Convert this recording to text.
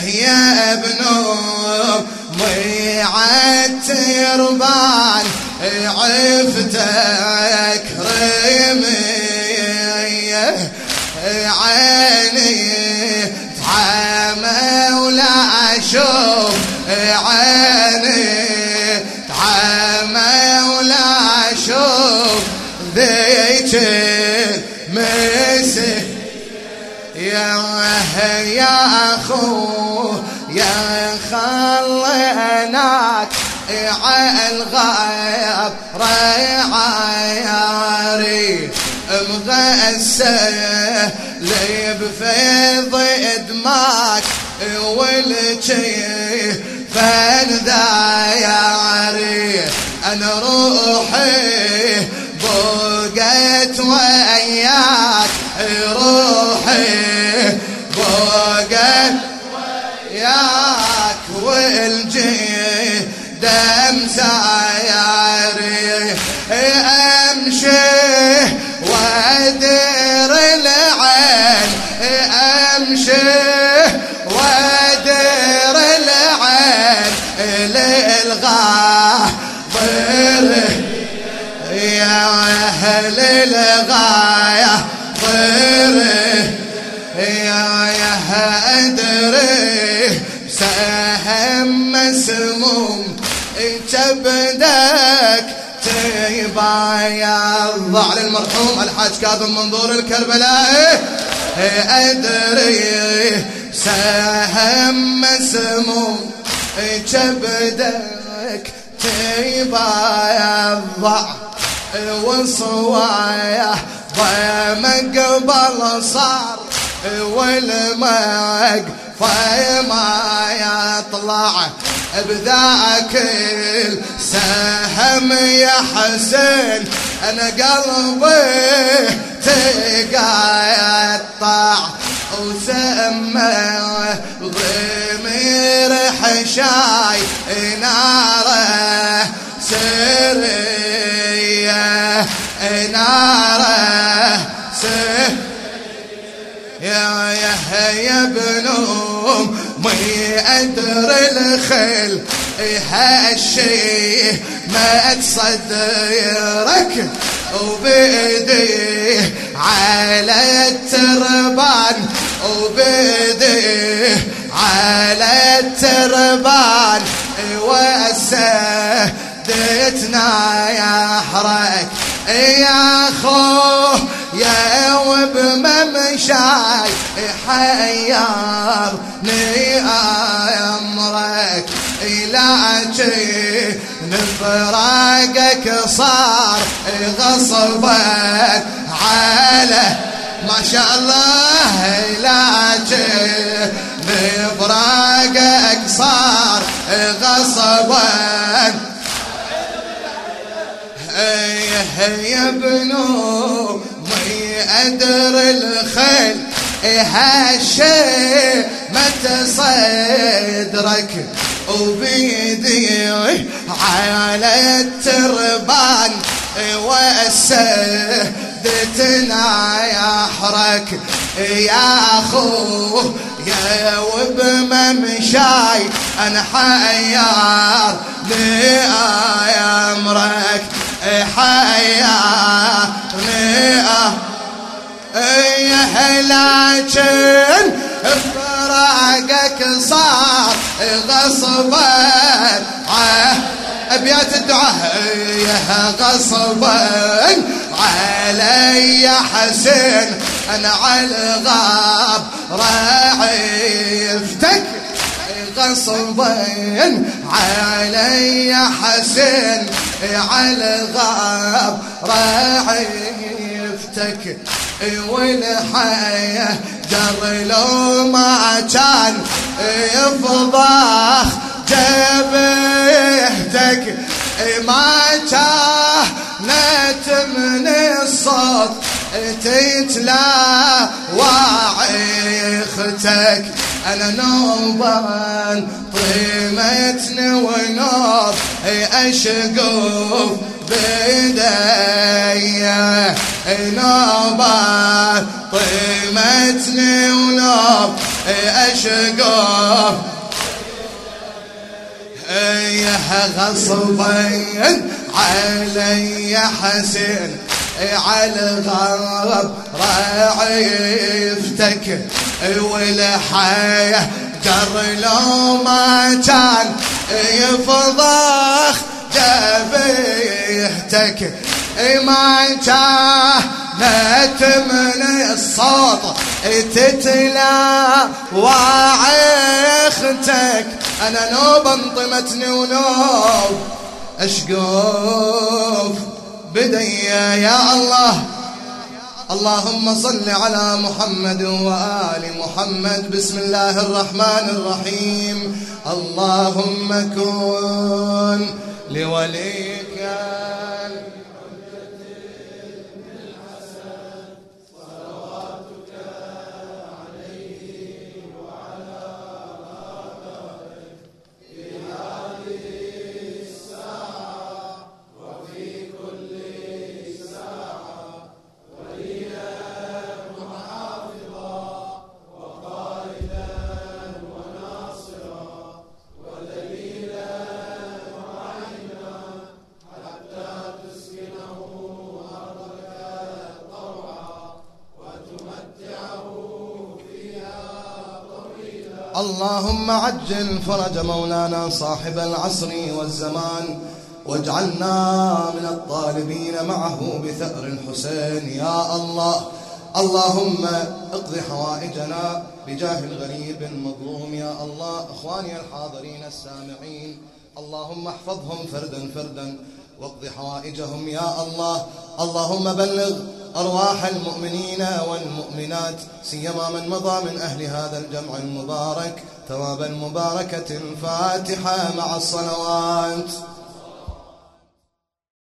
يا ابن أمي عالتربان عفتك رمية عيني تعمى ولا أشوف عيني تعمى ولا أشوف ذيك مسك يا أخو يا خليناك عالغيب ريعاري مغسل لي بفيض دماك والجي فنداياري أنا روحي بقيت وياك روحي بقيت وياك والجي دم سايري امشي وادر العين امشي وادر العين للغابر يا اهل الغايه ضري يا ادري سهم مسموم جبدك تبايض على المرحوم الحاج كاظم منظور الكربلائي أدري سهم مسموم جبدك تبايض وصوايا ضيمك قبل صار والمق فما يطلع بذاك السهم يا حسين انا قلبي تقطع وسمى ضمير حشاي ناره سريه ناره يا ابن أمي أدر الخيل هالشي ما تصدرك وبيدي على التربان وبيدي على التربان وسدتنا يا حرك يا أخوه يا وبممشاي حيرني أمرك إلاجي نفراقك صار غصبك على ما شاء الله إلاجي نفراقك صار غصبك يا ابن أمي أدر الخيل هالشي ما تصدرك وبيدي على التربان وسدتنا يا حرك يا أخو يا وبممشاي أنا حيار لي أمرك حيارني لكن فراقك صار غصبا أبيات الدعاء غصبا علي حسين أنا على الغاب راعيفتك غصبا علي حسين على الغاب راعيفتك والحياة جر لو ما كان يفضح جبهتك ما كانت من الصوت تتلا واعختك أنا نوبان طيمتني ونوب أشقوف بداية نوبان طيمتني ونوب أشقف غصبا علي حسين على الغرب رعيفتك والحياة در لو ما كان يفضخ جبهتك ما كانت من الصوت تتلا وعيختك أنا نوب انطمتني ونوب أشقف بدي يا الله. اللهم صل على محمد وآل محمد. بسم الله الرحمن الرحيم. اللهم كن لوليك اللهم عجل فرج مولانا صاحب العصر والزمان واجعلنا من الطالبين معه بثأر الحسين يا الله. اللهم اقض حوائجنا بجاه الغريب المظلوم يا الله. اخواني الحاضرين السامعين اللهم احفظهم فردا فردا واقض حوائجهم يا الله. اللهم بلغ أرواح المؤمنين والمؤمنات سيما من مضى من أهل هذا الجمع المبارك ثواب المباركة. الفاتحة مع الصلوات.